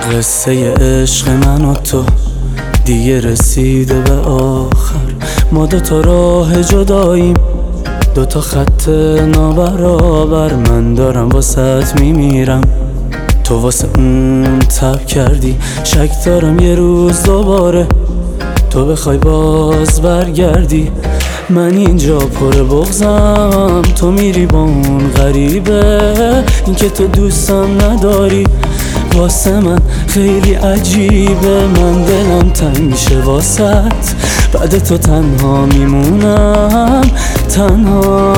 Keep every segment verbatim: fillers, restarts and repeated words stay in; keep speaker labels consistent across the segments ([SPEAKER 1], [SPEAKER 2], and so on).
[SPEAKER 1] قصه عشق من و تو دیگه رسیده به آخر. ما دوتا راه جداییم، دوتا خط نابرابر. من دارم واسط میمیرم، تو واسه اون تب کردی. شک دارم یه روز دوباره تو بخوای باز برگردی. من اینجا پر بغضم، تو میری با اون غریبه. این که تو دوستم نداری واسه من خیلی عجیبه. من دلم تنگ میشه واسط، بعد تو تنها میمونم. تنها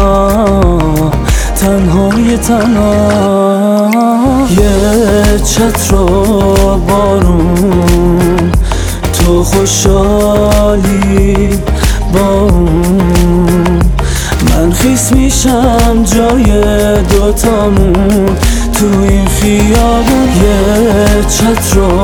[SPEAKER 1] تنهای تنها. یه چتر و بارون، تو خوشحالی با اون. من خیس میشم جای دوتامون تو این خیابون. یه چتر و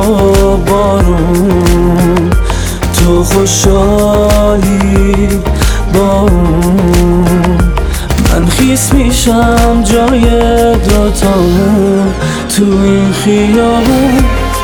[SPEAKER 1] بارون، تو خوشحالی با اون. من خیس میشم جای دوتامون تو این خیابون.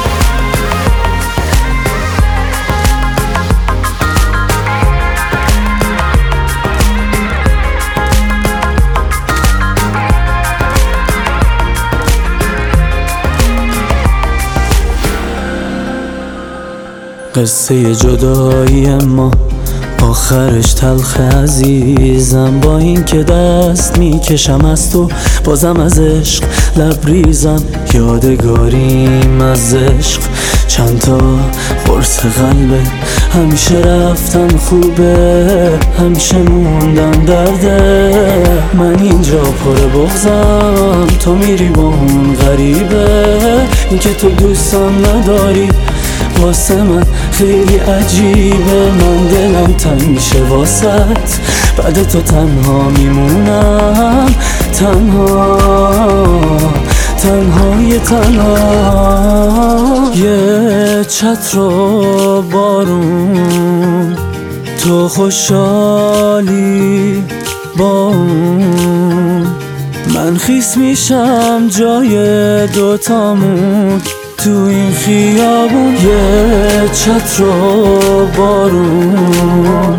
[SPEAKER 1] قصه جدایی ما آخرش تلخ عزیزم. با این که دست میکشم از تو، بازم از عشق لبریزم. یادگاریم از عشق چند تا قرص قلبه. همیشه رفتن خوبه، همیشه موندن درده. من اینجا پر بغضم، تو میری با اون غریبه. این که تو دوستم نداری واسه من خیلی عجیبه. من دلم تنگ میشه واسط، بعد تو تنها میمونم. تنها تنهای تنها. یه چتر و بارون، تو خوشحالی با اون. من خیس میشم جای دوتامون تو این خیابون. یه چتر و بارون،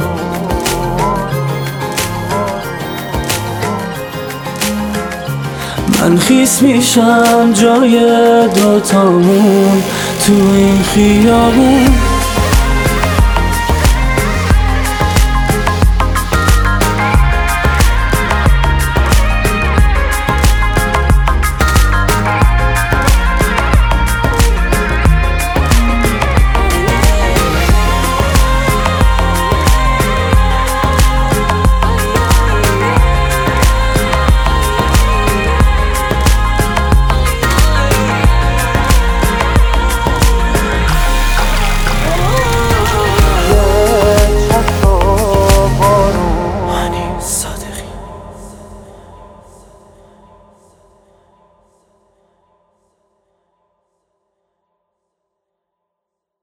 [SPEAKER 1] من خیس میشم جای دوتامون تو این خیابون.